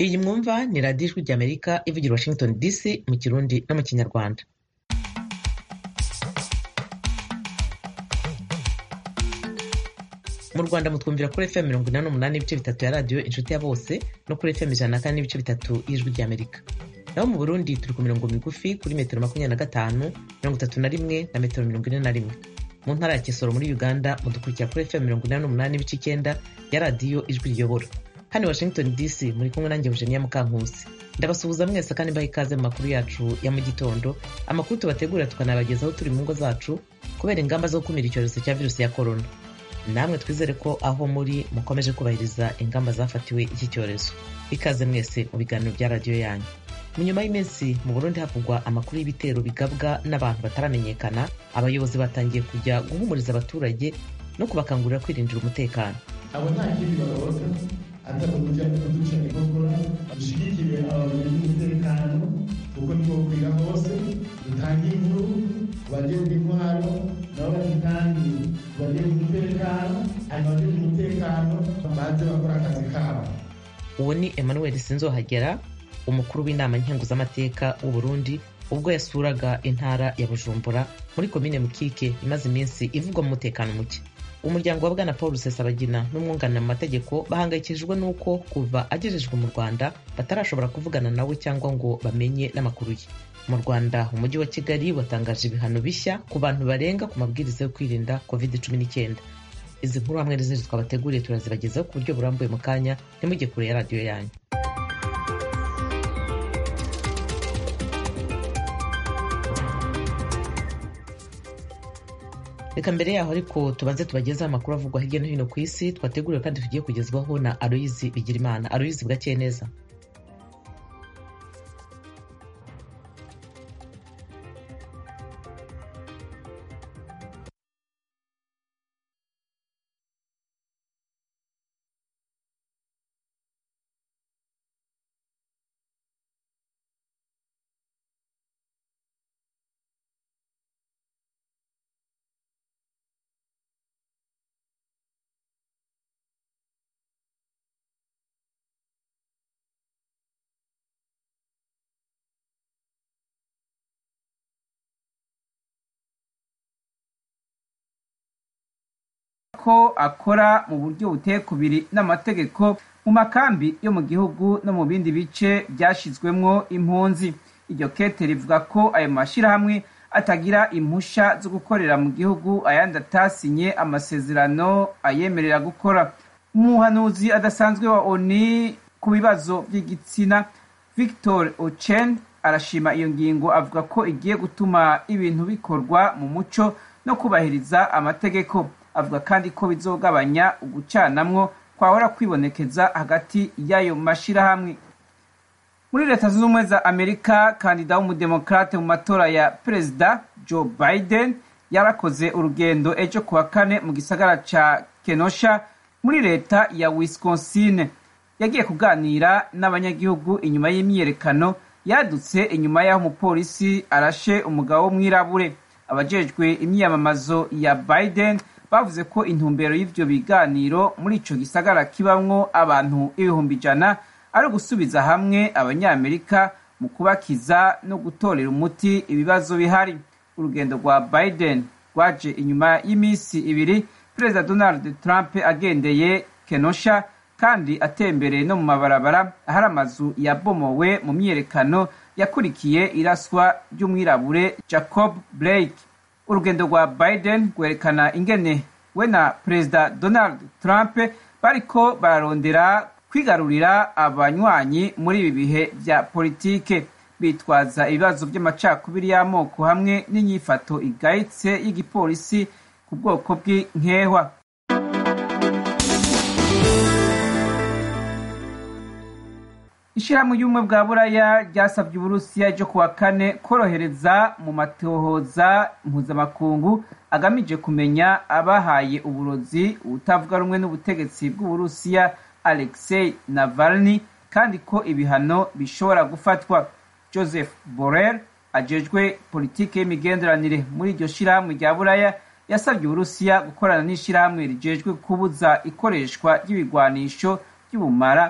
Iyi mwumva ni radiyo ijwi ry'Amerika ivugira Washington DC mu Kirundi no mu Kinyarwanda. Mu Rwanda mutwumvira kuri FM 88.3 ya radiyo Inshuti ya Bose no kuri FM 104.3 y'Ijwi ry'Amerika. Naho mu Burundi turi ku mirongo migufi kuri metero 25, 31 na metero 41. Mu ntara ya Kisoro muri Uganda mudukurikira kuri FM 88.9 ya radiyo Ijwi riyobora. Hano Washington DC muri kumwe nanjye Eugenia Mukankusi. Ndabasuhuza mwese kandi mbaha ikaze mu makuru yacu ya mu gitondo. Amakuru tubategura tukanabagezaho turi mu ngo zacu kubera ingamba zo gukumira icyorezo cya virusi ya corona. Namwe twizere ko aho muri mukomeje kubahiriza ingamba zafatiwe iki cyorezo. Ikaze mwese mu biganiro bya radiyo yanyu. Mu nyuma y'iminsi mu Burundi havugwa amakuru y'ibitero bigabwa n'abantu bataramenyekana, abayobozi batangiye kujya guhumuriza abaturage no kubakangurira kwirindira umutekano. Abo nta kindi baroza atakuja kuduca igokora dushigikire umutekano kuko niko kwiga hose dutange inkuru bagende intwaro nabo batangi bagende umutekano abagende umutekano baze bakora akazi kabo. Uwo ni Emmanuel Sinzohagera, umukuru w'inama nkenguzamateka w'u Burundi ubwo yasuraga intara ya Bujumbura muri komine Mukike imaze iminsi ivugwa mu mutekano muke. Umuryango wa Bwana Paul Rusesabagina n'umwunganira mu mategeko bahangayikishijwe n'uko kuva agejejwe mu Rwanda batarashobora kuvugana nawe cyangwa ngo bamenye n'amakuru ye. Mu Rwanda umujyi wa Kigali watangaje ibihano bishya ku bantu barenga ku mabwiriza yo kwirinda COVID-19. Izi nkuru hamwe n'izindi twabateguriye turazibagezaho ku buryo burambuye mu kanya, ntimujye kure ya radiyo yanyu. Reka mbere yaho ariko tubanze tubagezaho amakuru avugwa hirya no hino ku isi twateguriwe kandi tugiye kugezwaho na Aloyizi Bigirimana. Aloyizi, bwakeye neza? Ko akora mu buryo buteye kubiri n'amategeko mu makambi yo mu gihugu no mu bindi bice byashizwemwo impunzi. Iryo kete rivuga ko ayo mashirahamwe atagira impusha zo gukorera mu gihugu, ayandi atasinye amasezerano ayemerera gukora. Umuhanuzi adasanzwe wa ONU ku bibazo by'igitsina Victor Ochen arashima iyo ngingo, avuga ko igiye gutuma ibintu bikorwa mu muco no kubahiriza amategeko. Avuga kandi ko bizogabanya ugucanamwo kwahora kwibonekeza hagati y'ayo mashirahamwe. Muri Leta Zunze Ubumwe za Amerika, kandida w'umudemokrate mu matora ya perezida Joe Biden yarakoze urugendo ejo kuwa kane mu gisagara ca Kenosha muri leta ya Wisconsin. Yagiye kuganira n'abanyagihugu inyuma y'imyiyerekano yadutse inyuma y'aho umupolisi arashe umugabo w'umwirabure. Abajejwe imyiyamamazo ya Biden bavuze ko intumbero y'ivyo biganiro muri ico gisagara kibamwo abantu 100,000 ari gusubiza hamwe abanyamerika mu kubakiza no gutorera umuti ibibazo bihari. Urugendo rwa Biden rwaje inyuma y'imisi ibiri Perezida Donald Trump agendeye Kenosha kandi atembereye no mu mabarabara ahari amazu yabomowe mu myiyerekano yakurikiye iraswa ry'umwirabure Jacob Blake. Urugendo rwa Biden rwerekana ingene we na Perezida Donald Trump bariko bararondera kwigarurira abanywanyi muri ibi bihe vya politike, bitwaza ibibazo by'amacakubiri y'amoko hamwe n'inyifato igayitse y'igipolisi ku bwoko bw'inkehwa. Ishirahamwe y'ubumwe bwa Buraya ryasabye Uburusiya ejo kuwa kane korohereza mu matohoza mpuzamakungu agamije kumenya abahaye uburozi utavuga rumwe n'ubutegetsi bw'Uburusiya Alexei Navalny, kandi ko ibihano bishobora gufatwa. Joseph Borrell ajejwe politike y'imigenderanire muri iryo shirahamwe rya Buraya yasabye Uburusiya gukorana n'ishirahamwe rijejwe kubuza ikoreshwa ry'ibigwanisho by'ubumara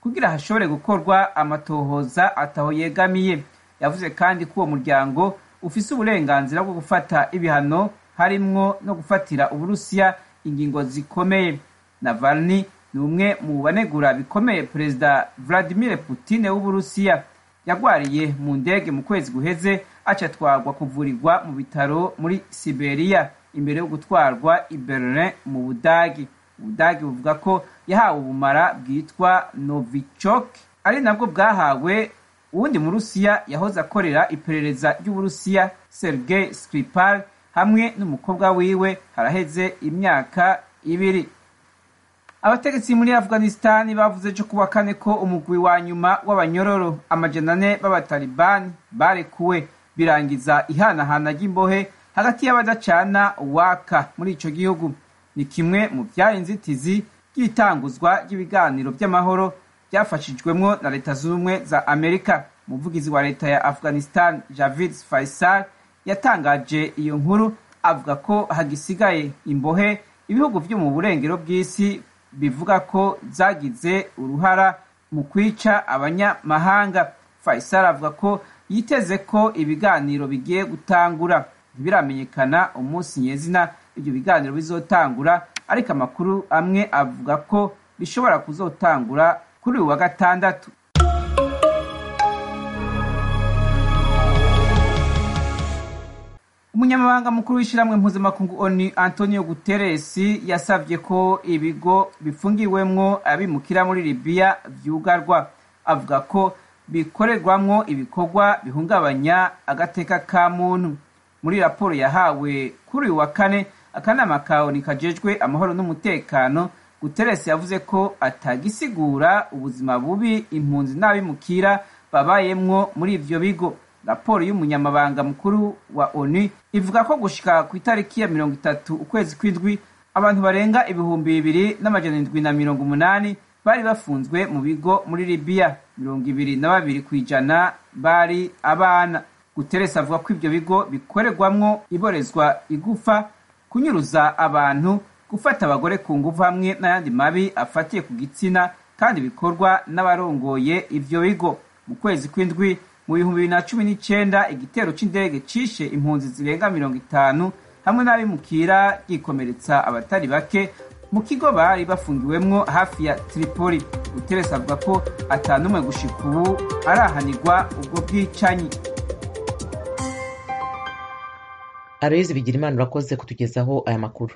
kugira hashobore gukorwa amatohoza ataho yegamiye. Yavuze kandi ko uwo muryango ufise uburenganzira bwo gufata ibihano harimwo no gufatira Uburusiya ingingo zikomeye. Navalny ni umwe mu banegura bikomeye Perezida Vladimir Putin w'Uburusiya. Yagwariye mu ndege mu kwezi guheze acatwarwa kuvurirwa mu bitaro muri Siberia imbere yo gutwarwa i Berlin mu Budagi. Ubudagi buvuga ko yahawe ubumara bwitwa Novichok ari nabwo bwahawe uwundi mu Rusiya yahoze akorera iperereza ry'Uburusiya Sergei Skripal hamwe n'umukobwa wiwe haraheze imyaka 2. Abategetsi muri Afghanistan bavuze cyo kuwa kane ko umugwi wa nyuma w'abanyororo 400 b'abatalibani barekuwe birangiza ihanahana ry'imbohe hagati y'abadacana waka muri ico gihugu. Ni kimwe mu byari inzitizi ry'itanguzwa ry'ibiganiro by'amahoro byafashijwemwo na Leta Zunze Ubumwe za Amerika. Umuvugizi wa leta ya Afghanistan Javid Faisal yatangaje iyo nkuru avuga ko hagisigaye imbohe ibihugu byo mu burengero bw'isi bivuga ko zagize uruhara mu kwica abanyamahanga. Faisal avuga ko yiteze ko ibiganiro bigiye gutangura. Biramenyekana umunsi nyezina ibyo biganiro bizotangura, ariko amakuru amwe avuga ko bishobora kuzotangura kuri uwa gatandatu. Umunyamabanga mukuru w'ishiramwe mpuzamakungu ONU Antonio Guterres yasavye ko ibigo bifungiwemwo abimukira muri Libya vyugarwa. Avuga ko bikorerwamwo ibikorwa bihungabanya agateka ka muntu. Muri raporo yahawe kuri wa kane akanama ka ONU kajejwe amahoro n'umutekano, Guterres yavuze ko atagisigura ubuzima bubi impunzi n'abimukira babayemwo muri ivyo bigo. Raporo y'umunyamabanga mukuru wa ONU ivuga ko gushika ku itariki ya 30 ukwezi kw'indwi abantu barenga 2780 bari bafunzwe mu bigo muri Libya. 22% bari abana. Guterres avuga ko ivyo bigo bikorerwamwo iborezwa igufa, kunyuruza abantu, gufata abagore ku nguvu hamwe n'ayandi mabi afatiye ku gitsina, kandi bikorwa n'abarongoye ivyo bigo. Mu kwezi kw'indwi mu 2019 igitero c'indege cishe impunzi zirenga 50 hamwe n'abimukira gikomeretsa abatari bake mu kigo bari bafungiwemwo hafi ya Tripoli. Guterres avuga ko atanumwe gushika ubu arahanirwa ubwo bwicanyi. Aloyizi Bigirimana urakoze kutugezaho aya makuru.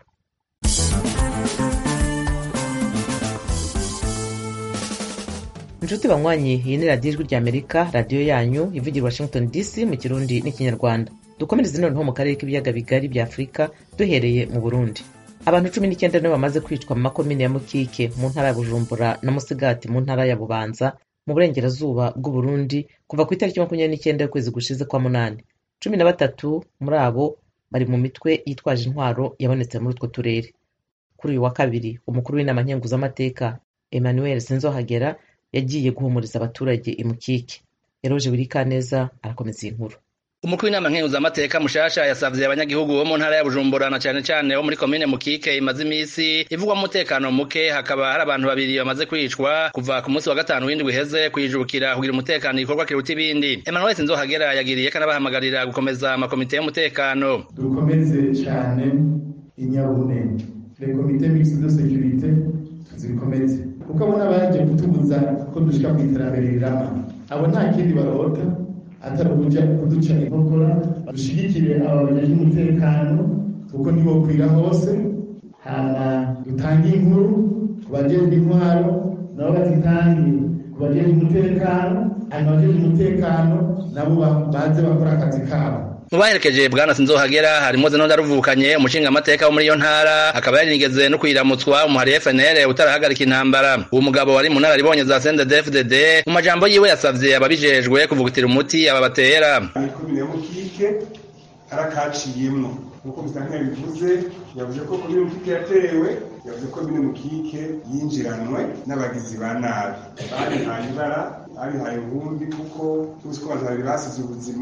Inshuti banywanyi, iyi ni radiyo Ijwi ry'Amerika, radiyo yanyu ivugira Washington DC mu Kirundi n'Ikinyarwanda. Dukomereze noneho mu karere k'ibiyaga bigari bya Afurika, duhereye mu Burundi. Abantu 19 nibo bamaze kwicwa mu makomine ya Mukike mu ntara ya Bujumbura na Musigati mu ntara ya Bubanza mu burengerazuba bw'u Burundi kuva ku itariki 29 y'ukwezi gushize kwa munani. 13 muri abo bari mu mitwe yitwaje intwaro yabonetse muri utwo turere. Kuri uyu wa kabiri, umukuru w'inama nkenguzamateka Emmanuel Sinzohagera yagiye guhumuriza abaturage imukike. Eroje Wirikaneza arakomeza inkuru. Umukuru w'inama nkenguzamateka mushasha yasavye abanyagihugu bo mu ntara ya Bujumbura na cyane bo muri komine Mukike imaze imisi ivugwa mu mutekano muke, hakaba hari abantu babiri bamaze kwicwa kuva ku munsi wa gatanu w'indwi heze kwijukira kugira umutekano igikorwa kiruta ibindi. Emmanuel Sinzohagera yagiriye kanabahamagarira gukomeza amakomite y'umutekano. Dukomeze cyane inyabune les comités mixtes de sécurité tuzikomeze kuko abona baje kutubuza ko dushika ku iterambere rirama. Abo nta kindi barota atari kuja kuduca inkokora, dushigikire abajeje umutekano kuko nibo kwira hose, hama dutange inkuru ku bajeje intwaro nabo bazitange ku bajeje umutekano, abajeje umutekano nabo baze bakora akazi kabo. Mubaherekeje bwana Sinzohagera harimo Zeno Ndaruvukanye umushinga amateka wo muri iyo ntara, akaba yarinigeze no kwiramutswa umuhari FNL utarahagarika intambara. Uwo mugabo wari mu ntara ribonye za CNDD-FDD mu majambo yiwe yasavye ababijejwe kuvugutira umuti aba batera. Komine Mukike arakaciyemwo nkuko Mutangana bivuze, yavuze ko komine Mukike yatewe, yavuze ko komine Mukike yinjiranwe n'abagizi ba nabi. Bari hanyibara ari haye ubundi kuko tuzi ko abantu basize ubuzima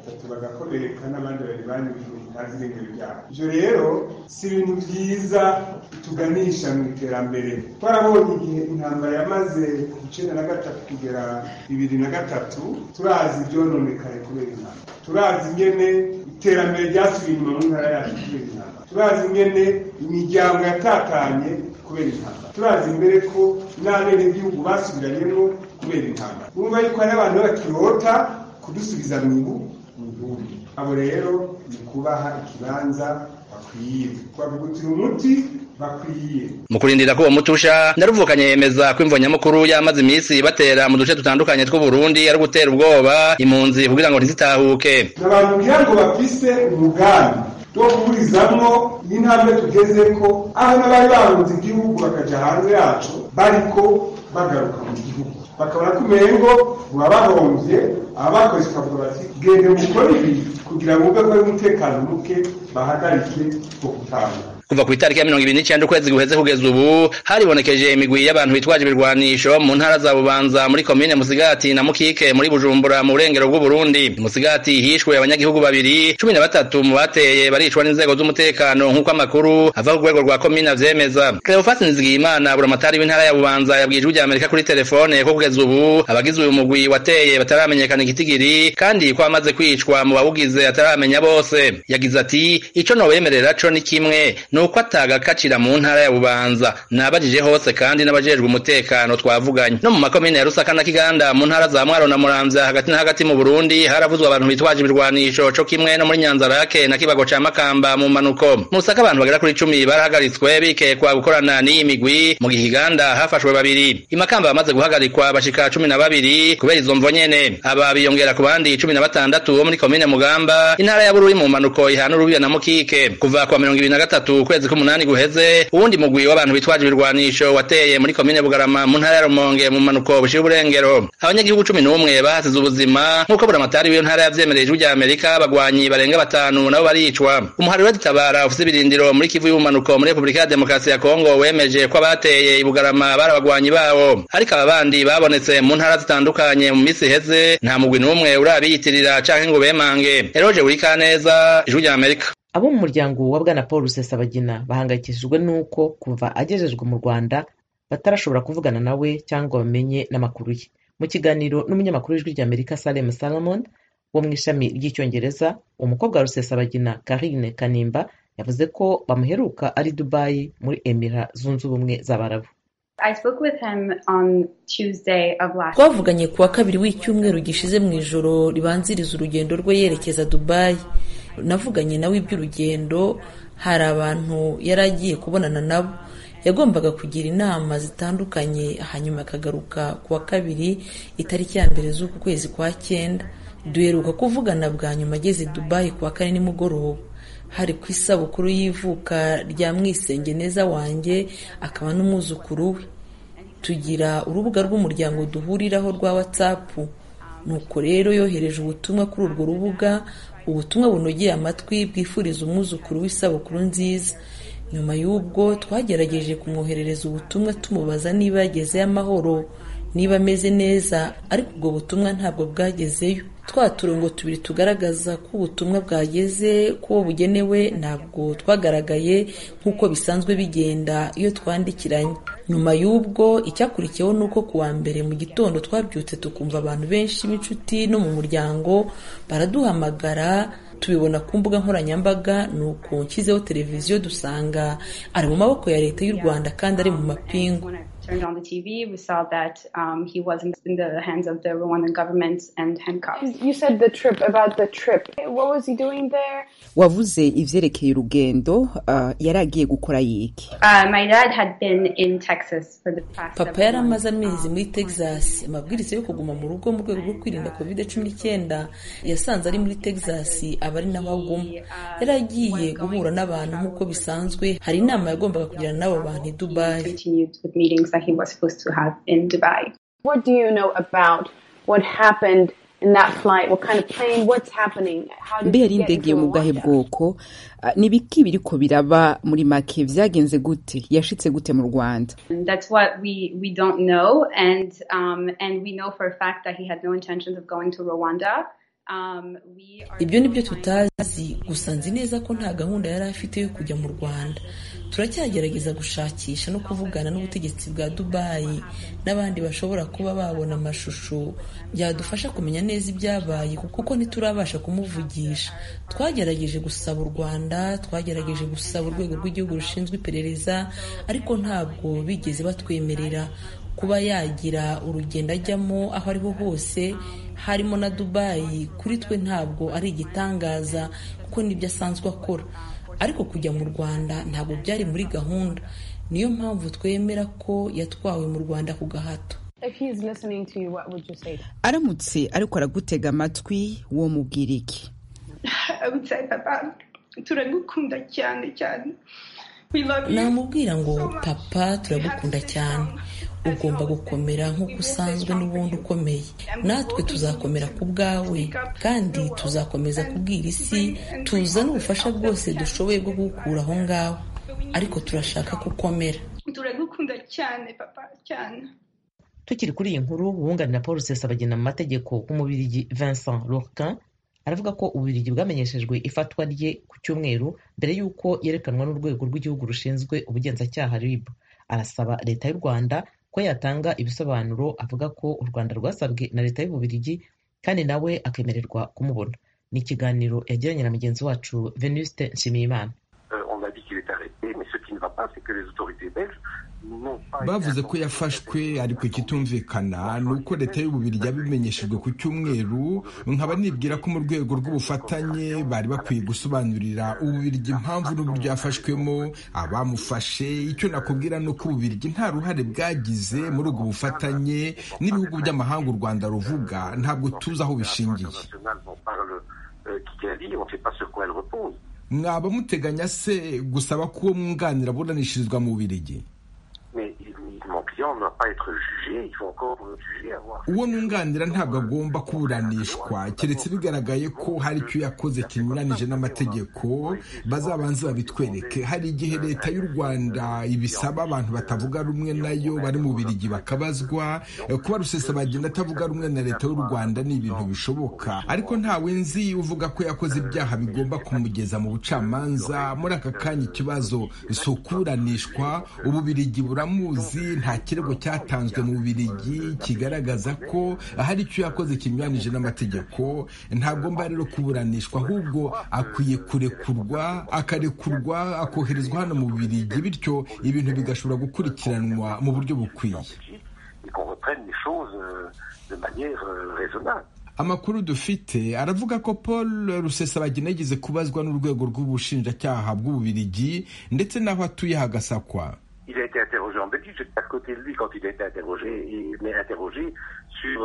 batatu bagakomereka n'abandi bari banyurujwe ntazi irengero ryabo. Ivyo rero si ibintu vyiza tuganisha mu iterambere. Twarabonye igihe intambara yamaze 1993 kugera 2003, turazi ivyononekaye kubera intambara, turazi ingene iterambere ryasubiye inyuma mu ntara yacu kubera intambara, turazi ingene imiryango yatatanye kubera intambara, turazi imbere ko n'abenegihugu basubiranyemo kubera intambara. Urumva yuko hari abantu bakirota kudusubiza mu gihugu. Abo rero ni kubaha ikibanza bakwiye, twavugutira umuti bakwiye. Mu kurindira ko uwo mutusha, Ndaruvukanye yemeza ko imvo nyamukuru yamaze imisi batera mu duce dutandukanye tw'u Burundi ari gutera ubwoba impunzi kugira ngo ntizitahuke. N'abantu kugira ngo bafise umugambi wo kuburizamwo n'intambwe tugezeko, aho n'abari bahunze igihugu bakaja hanze yacu bariko bagaruka mu gihugu, bakabona ko umengo babahomvye, abakoze kavuga bati gende mukora ibi kugira ngo ube umutekano muke bahagarike ko gutanga. Kuva ku itariki ya 29 ukwezi guheze kugeza ubu haribonekeje imigwi y'abantu bitwaje ibirwanisho mu ntara za Bubanza muri komine Musigati na Mukike muri Bujumbura mu burengero bw'u Burundi. Musigati hishwe abanyagihugu babiri, 13 mu bateye baricwa n'inzego z'umutekano nk'uko amakuru ava ku rwego rwa komine avyemeza. Cleophas Nizigiyimana buramatari w'intara ya Bubanza yabwiye ijwi ry'Amerika kuri telefone ko kugeza ubu abagize uyu mugwi wateye bataramenyekana igitigiri kandi ko amaze kwicwa mu bawugize ataramenya bose. Yagize ati ico no bemerera co ni kimwe nuko atagakacira mu ntara ya Bubanza nabajije hose kandi n'abajejwe umutekano twavuganye. No mu makomine ya Rusaka na Kiganda mu ntara za Mwaro na Muramvya hagati na hagati mu Burundi haravuzwa abantu bitwaje ibirwanisho co kimwe no muri Nyanzarake na Kibago ca Makamba mu manuko. Mu Rusaka abantu bagera kuri 10 barahagaritswe bikekwa gukorana n'iyi migwi, mu Kiganda hafashwe babiri. Imakamba bamaze guhagarikwa bashika 12 kubera izo mvo nyene. Aba biyongera ku bandi 16 bo muri komine Mugamba intara ya Bururi mu manuko ihana Urubiya na Mukike. Kuva kwa 2023 kwezi k'umunani guheze uwundi mugwi w'abantu bitwaje ibirwanisho wateye muri komine Bugarama mu ntara ya Rumonge mu manuko bushira uburengero. Abanyagihugu 11 bahasize ubuzima nk'uko buramatari w'iyo ntara yavyemereye ijwi ry'Amerika, abagwanyi barenga 5 nabo baricwa. Umuhari w'Itabara ufise ibirindiro muri Kivu y'umanuko muri Republika ya Demokarasi ya Kongo wemeje ko abateye i Bugarama bari abagwanyi bawo, ariko abandi babonetse mu ntara zitandukanye mu misi heze nta mugwi n'umwe urabiyitirira canke ngo bemange. Eroje Urikaneza, ijwi ry'Amerika. Abo mu muryango wa Bwana Paul Rusesabagina bahangayikishijwe nuko kuva agejejwe mu Rwanda batarashobora kuvugana nawe cyangwa bamenye n'amakuru ye. Mu kiganiro n'umunyamakuru w'ijwi ry'Amerika Salem Salomon wo mu ishami ry'icyongereza, umukobwa wa Rusesabagina Karine Kanimba yavuze ko bamuheruka ari Dubai muri Emira Zunze Ubumwe z'Abarabu. Twavuganye kuwa kabiri w'icyumweru gishize mu ijoro ribanziriza urugendo rwe yerekeza Dubai. Navuganye nawe iby'urugendo, hari abantu yaragiye kubonana nabo, yagombaga kugira inama zitandukanye, hanyuma akagaruka kuwa kabiri itariki ya mbere z'uku kwezi kwa 9. Duheruka kuvugana bwa nyuma ageze Dubai kuwa 4 nimugoroba, hari ku isabukuru y'ivuka rya Mwisengeneza wanjye akaba n'umwuzukuru we. Tugira urubuga rw'umuryango duhuriraho rwa WhatsApp, nuko rero yohereje ubutumwa kuri urwo rubuga, ubutumwa bunogeye amatwi bwifuriza umwuzukuru w'isabukuru nziza. Nyuma y'ubwo twagerageje kumwoherereza ubutumwa tumubaza niba yagezeyo amahoro, niba ameze neza, ariko ubwo butumwa ntabwo bwagezeyo. Twa turongo tubiri tugaragaza ko ubutumwa bwageze ko bugenewe ntabwo twagaragaye nk'uko bisanzwe bigenda iyo twandikiranye. Nyuma y'ubwo icyakurikiyeho nuko kuwa mbere mu gitondo twabyutse tukumva abantu benshi b'inshuti no mu muryango baraduhamagara, tubibona ku mbuga nkoranyambaga, nuko nshyizeho televiziyo dusanga ari mu maboko ya leta y'u Rwanda kandi ari mu mapingu. Turned on the TV, we saw that he was in the hands of the Rwandan government and handcuffed. You said about the trip. What was he doing there? Wavuze ivyerekeye urugendo, yaragiye gukora yiki? My dad had been in Texas for the past. Papa yaramaze amezi muri Texas. Amabwiriza yo kuguma mu rugo mu rwego rwo kwirinda COVID-19 yasanze ari muri Texas, abari naho aguma. Yaragiye guhura n'abantu nk'uko bisanzwe, hari inama yagombaga kugirana n'abo bantu i Dubai. Continued with meetings that he was supposed to have in Dubai. What do you know about what happened in that flight? What kind of plane? What's happening? How did he get into Rwanda? Nibiki biriko biraba muri make vyagenze gute? Yashitse gute mu Rwanda? That's what we don't know, and we know for a fact that he had no intentions of going to Rwanda. ibyo ni byo tutazi, gusa nzi neza ko nta gahunda yari afite yo kujya mu Rwanda. Turacyagerageza gushakisha no kuvugana n'ubutegetsi bwa Dubai n'abandi bashobora kuba babona amashusho byadufasha kumenya neza ibyabaye, kuko ntiturabasha kumuvugisha. Twagerageje gusaba u Rwanda, twagerageje gusaba urwego rw'igihugu rushinzwe iperereza, ariko ntabwo bigeze batwemerera kuba yagira urugendo ajyamo aho ariho hose, harimo na Dubai. Kuri twe ntabwo ari igitangaza kuko nibyo asanzwe akora, ariko kujya mu Rwanda ntabwo byari muri gahunda. Niyo mpamvu twemera ko yatwawe mu Rwanda ku gahato. Aramutse ariko aragutega amatwi, wo mubwira iki? Papa, turagukunda cyane cyane. Namubwira ngo papa, turagukunda cyane, ugomba gukomera nk'uko usanzwe n'ubundi ukomeye. Natwe tuzakomera ku bwawe kandi tuzakomeza kubwira isi, tuzana ubufasha bwose dushoboye bwo gukura aho ngaho, ariko turashaka ko ukomera. Turagukunda cyane papa, cyane. Tukiri kuri iyi nkuru, uwunganira Paul Rusesabagina mu mategeko w'Umubiligi Vincent Lorquin aravuga ko Ububiligi bwamenyeshejwe ifatwa rye ku Cyumweru mbere y'uko yerekanwa n'urwego rw'igihugu rushinzwe ubugenzacyaha RIB. Arasaba leta y'u Rwanda ko yatanga ibisobanuro, avuga ko u Rwanda rwasabwe na leta y'Ububiligi kandi nawe akemererwa kumubona. Ni ikiganiro yagiranye na mugenzi wacu Venuste Nshimiyimana. Bavuze ko yafashwe, ariko ikitumvikana ni uko leta y'Ububiligi yabimenyeshejwe ku Cyumweru. Nkaba nibwira ko mu rwego rw'ubufatanye bari bakwiye gusobanurira Ububiligi impamvu n'uburyo yafashwemo, abamufashe. Icyo nakubwira ni uko Ububiligi nta ruhare bwagize muri ubwo bufatanye n'ibihugu by'amahanga u Rwanda ruvuga. Ntabwo tuzi aho bishingiye. Mwaba muteganya se gusaba ko uwo mwunganira aburanishirizwa mu Bubiligi? Uwo nunganira ntabwo agomba kuburanishwa keretse bigaragaye ko hari icyo yakoze kinyuranije n'amategeko. Bazabanze babitwereke. Hari igihe leta y'u Rwanda ibisaba abantu batavuga rumwe nayo bari mu Bubiligi bakabazwa. Kuba Rusesabagina atavuga rumwe na leta y'u Rwanda ni ibintu bishoboka, ariko ntawe nzi uvuga ko yakoze ibyaha bigomba kumugeza mu bucamanza. Muri aka kanya ikibazo si ukuburanishwa. Ububiligi buramuzi, nta kirego cyatanzwe mu Bubiligi kigaragaza ko hari icyo yakoze kinyuranije n'amategeko. Ntagomba rero kuburanishwa, ahubwo akwiye kurekurwa, akarekurwa, akoherezwa hano mu Bubiligi, bityo ibintu bigashobora gukurikiranwa mu buryo bukwiye. Amakuru dufite aravuga ko Paul Rusesabagina yigeze kubazwa n'urwego rw'ubushinjacyaha bw'Ububiligi ndetse n'aho atuye hagasakwa. Il a été interrogé en Belgique, j'étais à côté de lui quand il a été interrogé, mais interrogé sur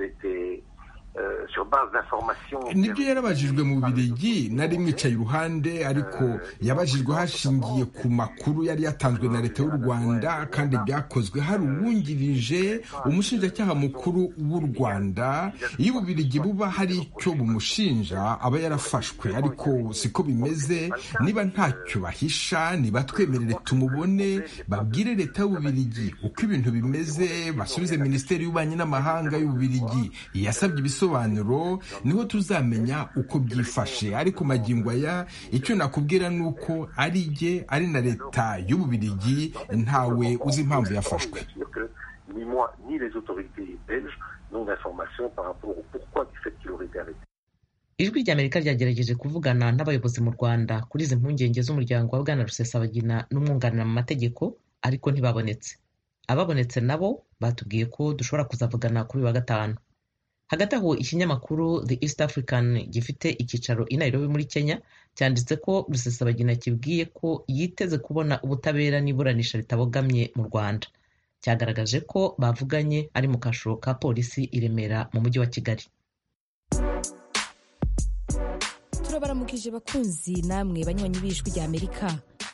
sur base d'informations. Nibyo yarabajijwe mu Bubiligi, nari mwicaye iruhande, ariko yabajijwe hashingiye ku makuru yari yatanzwe na leta y'u Rwanda kandi byakozwe hari uwungirije umushinjacyaha mukuru w'u Rwanda. Iyo Ububiligi buba hari icyo bumushinja aba yarafashwe, ariko siko bimeze. Niba ntacyo bahisha, niba twemerere tumubone, babwire leta y'Ububiligi uko ibintu bimeze, basubize Minisiteri y'Ububanyi n'Amahanga y'Ububiligi yasabye ibisobanuro, niho tuzamenya uko byifashe. Ariko magingo aya icyo nakubwira ni uko ari jye ari na leta y'Ububiligi, ntawe uzi impamvu yafashwe. Ni moi ni les autorités belges n'ont d'informations par rapport au pourquoi du fait qu'il aurait été arrêté. Ijwi ry'Amerika ryagerageje kuvugana n'abayobozi mu Rwanda kuri izi mpungenge z'umuryango wa Bwana Rusesabagina n'umwunganira mu mategeko, ariko ntibabonetse. Ababonetse nabo batubwiye ko dushobora kuzavugana kuri wa gatanu. Hagati aho ikinyamakuru The East African gifite icyicaro i Nairobi muri Kenya cyanditse ko Rusesabagina kibwiye ko yiteze kubona ubutabera n'iburanisha ritabogamye mu Rwanda. Cyagaragaje ko bavuganye ari mu kasho ka polisi i Remera mu mujyi wa Kigali. Turabaramukije bakunzi namwe banywanyi b'Ijwi ry'Amerika.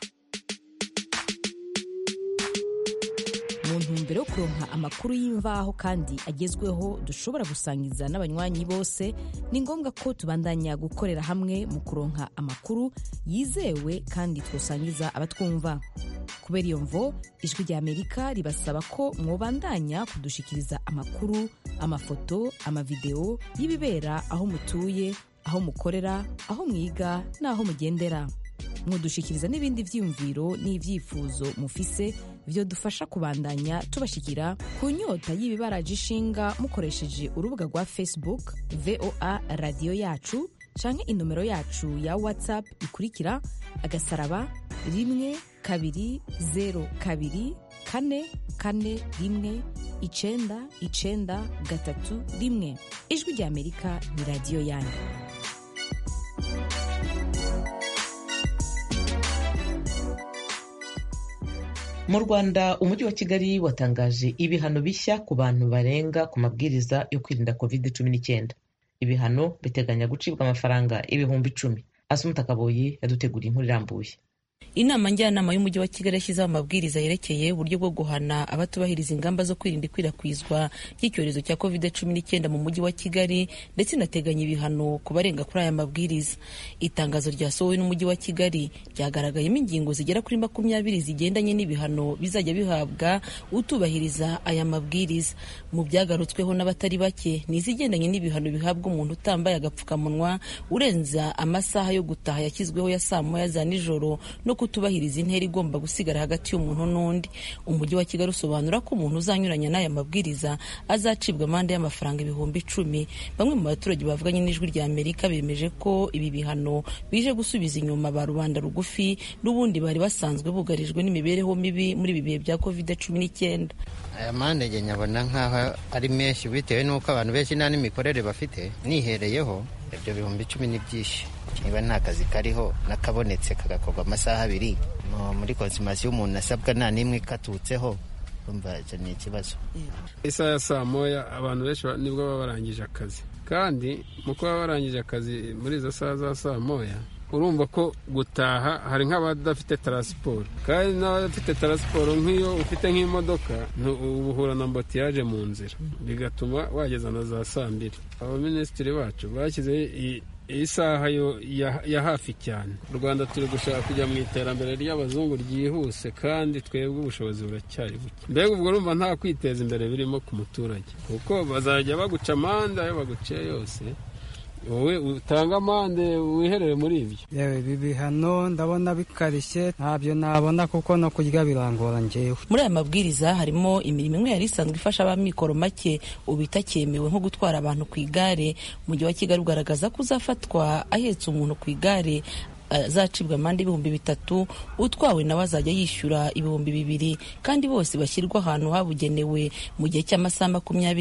Mu ntumbero yo kuronka amakuru y'imvaho kandi agezweho dushobora gusangiza n'abanywanyi bose, ni ngombwa ko tubandanya gukorera hamwe mu kuronka amakuru yizewe kandi twosangiza abatwumva. Kubera iyo mvo, Ijwi ry'Amerika ribasaba ko mwobandanya kudushikiriza amakuru amafoto amavideo y'ibibera aho mutuye aho mukorera aho mwiga n'aho mugendera. Mudushikiriza n'ibindi vyiyumviro n'ivyifuzo mufise vyo dufasha kubandanya tubashikira ku nyota y'ibibaraje ishinga mukoresheje urubuga rwa Facebook VOA Radio Yacu canke inomero yacu ya WhatsApp ikurikira *1kabiri 0kabiri 441 Ijwi rya Amerika ni radio yanyu. Mu Rwanda umujyi wa Kigali watangaje ibihano bishya ku bantu barenga ku mabwiriza yo kwirinda COVID-19. Ibihano biteganya gucibwa amafaranga 10,000. Asumta Kaboyi yaduteguriye inkuru irambuye. Inama njyanama y'umujyi wa Kigali yashyizeho amabwiriza yerekeye uburyo bwo guhana abatubahiriza ingamba zo kwirinda ikwirakwizwa ry'icyorezo cya COVID-19 mu mujyi wa Kigali ndetse inateganya ibihano ku barenga kuri aya mabwiriza. Itangazo ryasohowe n'umujyi wa Kigali ryagaragayemo ingingo zigera kuri 20 zigendanye n'ibihano bizajya bihabwa utubahiriza aya mabwiriza. Mu byagarutsweho n'abatari bake ni izigendanye n'ibihano bihabwa umuntu utambaye agapfukamunwa urenza amasaha yo gutaha yashyizweho ya saa moya za nijoro no kutubahiriza intera igomba gusigara hagati y'umuntu n'undi. Umujyi wa Kigali usobanura ko umuntu uzanyuranya n'aya mabwiriza azacibwa amande y'amafaranga 10,000. Bamwe mu baturage bavuganye n'Ijwi rya Amerika bemeje ko ibi bihano bije gusubiza inyuma ba rubanda rugufi n'ubundi bari basanzwe bugarijwe n'imibereho mibi muri ibi bihe bya COVID-19. Aya mande nge nyabona nkaho ari menshi bitewe n'uko abantu benshi nta n'imikorere bafite. Nihereyeho ibyo 10,000 ni byinshi. Niba nta kazi kariho nakabonetse kagakorwa amasaha 2 muri consommation y'umuntu asabwa nta nimwe katutseho, umva ni ikibazo. Isaha ya saa moya abantu benshi nibwo baba barangije akazi, kandi mu kuba barangije akazi muri izo saha za saa moya urumva ko gutaha hari nk'abadafite transport, kandi n'abafite transport nk'iyo ufite nk'imodoka ubuhura na mbotiyage mu nzira bigatuma wageza na za saa 2. Abaminisitiri bacu bashyize isaha ya hafi cyane. U Rwanda turi gushaka kujya mu iterambere ry'abazungu ryihuse, kandi twebwe ubushobozi buracyari buke. Mbega ubwo urumva nta kwiteza imbere birimo ku muturage, kuko bazajya baguca amande ayo baguciye yose, wowe utanga amande wiherere muri ibyo. Yewe ibi bihano ndabona bikarishye, ntabyo nabona kuko no kurya birangora njyewe. Muri aya mabwiriza harimo imirimo imwe yari isanzwe ifasha abamikoro make ubu itakemewe, nko gutwara abantu ku igare. Umujyi wa Kigali ugaragaza ko uzafatwa ahetse umuntu ku igare azacibwa amande 3,000, utwawe nawe azajya yishyura 2,000, kandi bose bashyirwa ahantu habugenewe mu gihe cy'amasaha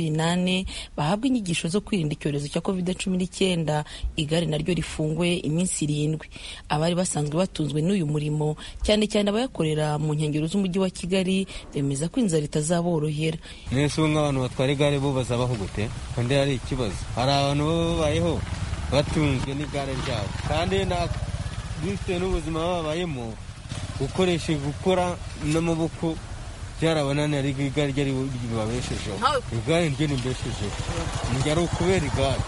28 bahabwa inyigisho zo kwirinda icyorezo cya COVID-19. Igare naryo rifungwe iminsi 7. Abari basanzwe batunzwe n'uyu murimo, cyane cyane abayakorera mu nkengero z'umujyi wa Kigali, bemeza ko inzara itazaborohera. Nese nk'abantu batwara igare bo bazabaho gute? Kandi hari ikibazo, hari abantu babayeho batunzwe n'igare ryabo, kandi bitewe n'ubuzima babayemo ukoresha gukora n'amaboko byarabananiye, ariko igare ryari ribabeshejeho. Igare ryo rimbeshejeho, njye ari ukubera igare.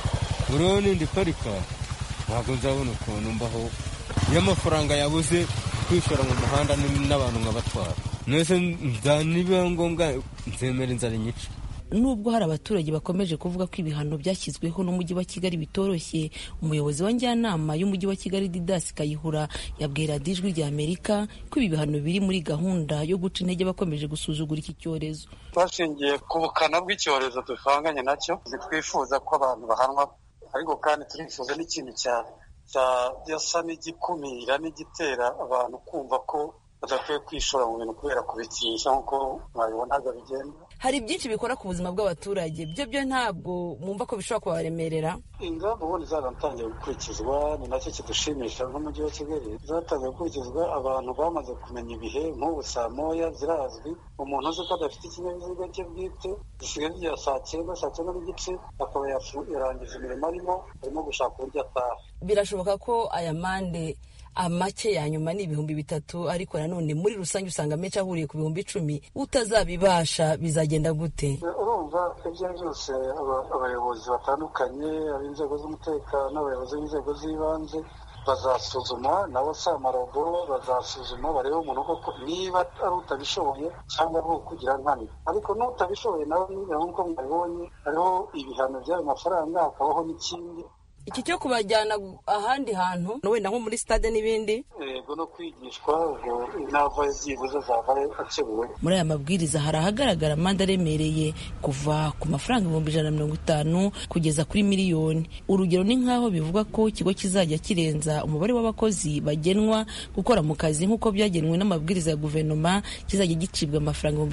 Uriho n'indi parika ntabwo nzabona ukuntu mbaho iyo amafaranga yabuze kwishora mu muhanda n'abantu nkabatwara. Nese niba ngombwa nzemera inzara inyica. Nubwo hari abaturage bakomeje kuvuga ko ibihano byashyizweho n'umujyi wa Kigali bitoroshye, umuyobozi wa njyanama y'umujyi wa Kigali Didas Kayihura yabwira Ijwi rya Amerika ko ibi bihano biri muri gahunda yo guca intege bakomeje gusuzugura iki cyorezo. Twashingiye ku bukana bw'icyorezo dufanganye nacyo, twifuza ko abantu bahanwa, ariko kandi turifuza n'ikintu cyasa n'igikumira n'igitera abantu kumva ko badakwiye kwishora mu bintu kubera kubitinyisha nk'uko mwabibonaga bigenda. Hari byinshi bikora ku buzima bw'abaturage, byo ntabwo mwumva ko bishobora kubaremerera? Ingamba ubundi zaratangiye gukurikizwa, ni nacyo kidushimisha nk'umujyi wa Kigali. Zatangiye gukurikizwa, abantu bamaze kumenya ibihe. Nk'ubu saa moya zirazwi, umuntu uzi ko adafite ikinyabiziga cye bwite gisigaye igihe saa 9 n'igice akaba yarangije imirimo arimo gushaka uburyo ataha. Birashoboka ko aya mande amake ya nyuma ni 3,000, ariko nanone muri rusange usanga menshi ahuriye ku 10,000. Utazabibasha bizagenda gute? Urumva ibyo byose abayobozi batandukanye, ab'inzego z'umutekano, abayobozi b'inzego z'ibanze bazasuzuma nabo si amarobo, bazasuzuma barebe umuntu koko niba ari utabishoboye cyangwa ari ukugira nkana. Ariko n'utabishoboye nawe nk'uko mwabibonye hariho ibihano by'ayo mafaranga, hakabaho n'ikindi iki cyo kubajyana ahandi hantu wenda nko muri stade n'ibindi, yego no kwigishwa ubwo inava zibuze zavaye akebuwe. Muri aya mabwiriza hari ahagaragara amande aremereye kuva ku mafaranga 150 kugeza kuri miliyoni. Urugero ni nk'aho bivuga ko ikigo kizajya kirenza umubare w'abakozi bagenwa gukora mu kazi nk'uko byagenwe n'amabwiriza ya guverinoma, kizajya gicibwa amafaranga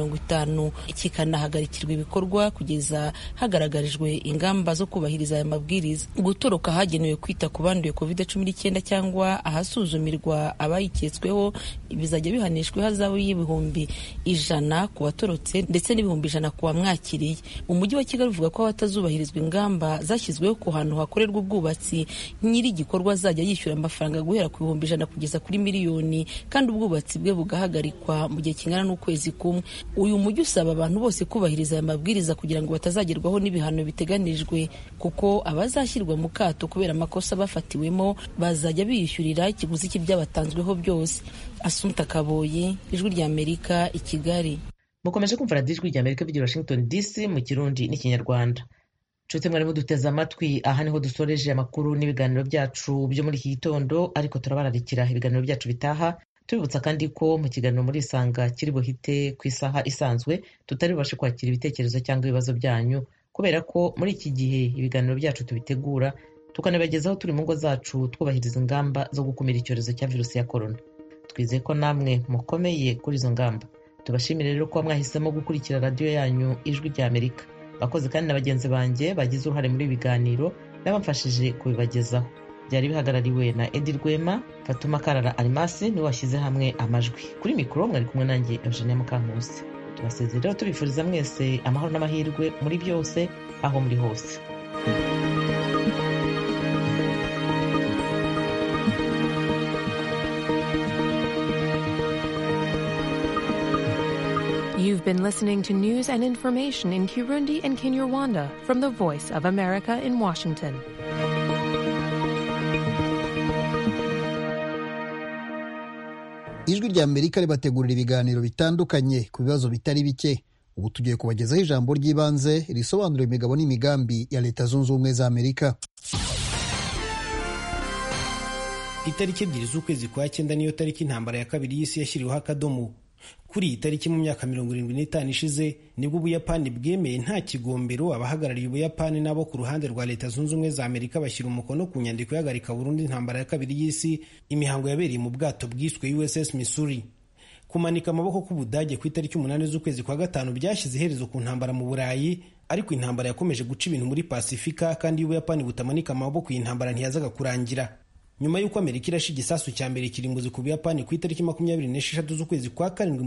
150 kikanahagarikirwa ibikorwa kugeza hagaragarijwe ingamba zo kubahiriza aya mabwiriza. Gutoroka hagenewe kwita ku banduye COVID-19 cyangwa ahasuzumirwa abayiketsweho bizajya bihanishwa ihazabu y'ibihumbi 100 ku batorotse ndetse n'ibihumbi 100 ku bamwakiriye. Umujyi wa Kigali uvuga ko abatazubahirizwa ingamba zashyizweho ku hantu hakorerwa ubwubatsi, nyiri igikorwa azajya yishyura amafaranga guhera ku bihumbi 100 kugeza kuri miliyoni, kandi ubwubatsi bwe bugahagarikwa mu gihe kingana n'ukwezi kumwe. Uyu mujyi usaba abantu bose kubahiriza aya mabwiriza kugira ngo batazagerwaho n'ibihano biteganijwe, kuko abazashyirwa mu kato kubera amakosa bafatiwemo bazajya biyishyurira ikiguzi cy'ibyabatanzweho byose. Asumta Kaboyi, Ijwi ry'Amerika, i Kigali. Mukomeje kumva radiyo Ijwi ry'Amerika bigira Washington DC mu Kirundi n'Ikinyarwanda. Nshuti mwari muduteze amatwi, aha niho dusoreje amakuru n'ibiganiro byacu byo muri iki gitondo, ariko turabararikira ibiganiro byacu bitaha. Tubibutsa kandi ko mu kiganiro muri Isanga kiri buhite ku isaha isanzwe tutari bubashe kwakira ibitekerezo cyangwa ibibazo byanyu, kubera ko muri iki gihe ibiganiro byacu tubitegura tukanabagezaho turi mu ngo zacu twubahiriza ingamba zo gukumira icyorezo cya virusi ya korona. Twizeye ko namwe mukomeye kuri izo ngamba. Tubashimire rero ko mwahisemo gukurikira radiyo yanyu Ijwi ry'Amerika. Bakoze kandi na bagenzi banjye bagize uruhare muri biganiro n'abamfashije kubibagezaho. Byari bihagarariwe na Edi Rwema, Fatuma Karara Alimasi niwe washyize hamwe amajwi. Kuri mikoro mwari kumwe nanjye Eugenia Mukankusi. Tubasezerera tubifuriza mwese amahoro n'amahirwe muri byose aho muri hose. You've been listening to news and information in Kirundi and Kinyarwanda from the Voice of America in Washington. Ijwi ry'Amerika ribategurira ibiganiro bitandukanye ku bibazo bitari bike. Ubu tugiye kubagezaho ijambo ry'ibanze risobanura imigabo n'imigambi ya Leta Zunze Ubumwe za Amerika. Itariki 2 z'ukwezi kwa 9 niyo tariki intambara ya kabiri y'isi yashyiriweho akadomo. Kuri iyi tariki mu myaka 75 ishize nibwo Ubuyapani bwemeye nta kigombero abahagarariye Ubuyapani nabo ku ruhande rwa Leta Zunze Ubumwe za Amerika bashyira umukono ku nyandiko yagarika burundu intambara ya kabiri y'isi. Imihango yabereye mu bwato bwiswe USS Missouri. Kumanika amaboko k'Ubudage ku itariki 8 z'ukwezi kwa 5 byashyize iherezo ku ntambara mu Burayi, ariko intambara yakomeje guca ibintu muri Pasifika, kandi Ubuyapani butamanika amaboko iyi ntambara ntiyazaga kurangira. Nyuma y'uko Amerika irashe igisasu cya mbere kirimbuzi ku Buyapani ku itariki 26 z'ukwezi kwa 7 mu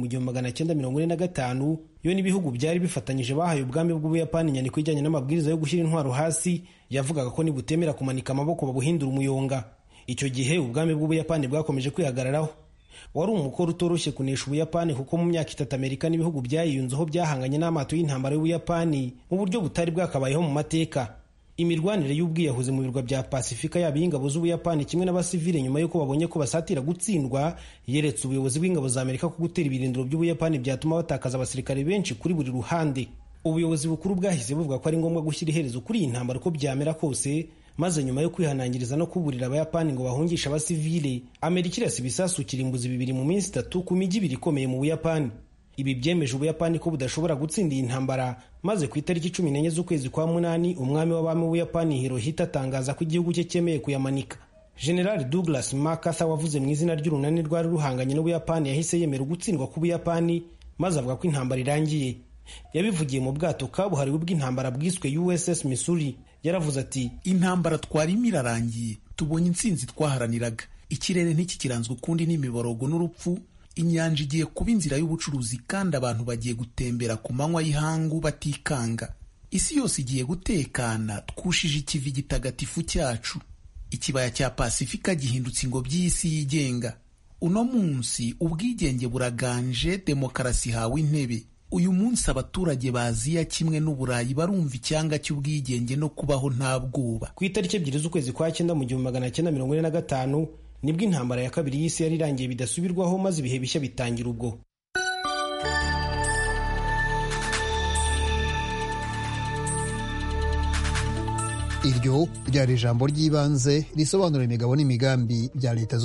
1945, yo n'ibihugu byari bifatanyije bahaye ubwami bw'Ubuyapani inyandiko ijyanye n'amabwiriza yo gushyira intwaro hasi yavugaga ko nibutemera kumanika amaboko babuhindura umuyonga. Icyo gihe ubwami bw'Ubuyapani bwakomeje kwihagararaho. Wari umukoro utoroshye kunesha Ubuyapani, kuko mu myaka 3 Amerika n'ibihugu byayiyunzeho byahanganye n'amato y'intambara y'Ubuyapani mu buryo butari bwakabayeho mu mateka. Imirwanire y'ubwiyahuzi mu birwa bya Pasifika yaba y'ingabo z'Ubuyapani kimwe n'abasivile nyuma y'uko babonye ko basatira gutsindwa yeretse ubuyobozi bw'ingabo za Amerika ko gutera ibirindiro by'Ubuyapani byatuma batakaza abasirikare benshi kuri buri ruhande. Ubuyobozi bukuru bwahise buvuga ko ari ngombwa gushyira iherezo kuri iyi ntambara uko byamera kose, maze nyuma yo kwihanangiriza no kuburira Abayapani ngo bahungisha abasivile, Amerika irasa ibisasu kirimbuzi 2 mu minsi 3 ku mijyi 2 ikomeye mu Buyapani. Ibi byemeje Ubuyapani ko budashobora gutsinda iyi ntambara, maze ku itariki 14 z'ukwezi kwa 8 umwami w'abami w'Ubuyapani Hirohito atangaza ko igihugu cye cyemeye kuyamanika. General Douglas MacArthur wavuze mu izina ry'urunani rwari ruhanganye n'Ubuyapani yahise yemera gutsindwa k'Ubuyapani, maze avuga ko intambara irangiye. Yabivugiye mu bwato kabuhariwe bw'intambara bwiswe USS Missouri. Yaravuze ati, intambara twarimo irarangiye, tubonye intsinzi twaharaniraga. Ikirere ntikikiranzwe ukundi n'imiborogo n'urupfu. Inyanja igiye kuba inzira y'ubucuruzi, kandi abantu bagiye gutembera ku manywa y'ihangu batikanga. Isi yose igiye gutekana, twushije ikivi gitagatifu cyacu. Ikibaya cya Pasifika gihindutse ingobyi y'isi yigenga. Uno munsi ubwigenge buraganje, demokarasi hawe intebe. uyu munsi abaturage ba Aziya kimwe n'Uburayi barumva icyanga cy'ubwigenge no kubaho nta bwoba. Ku itariki 2 z'ukwezi kwa cyenda mu 1945 nibwo intambara ya kabiri y'isi yari irangiye bidasubirwaho, maze ibihe bishya bitangira ubwo. Iryo ryari ijambo ry'ibanze risobanura imigabo n'imigambi bya Leta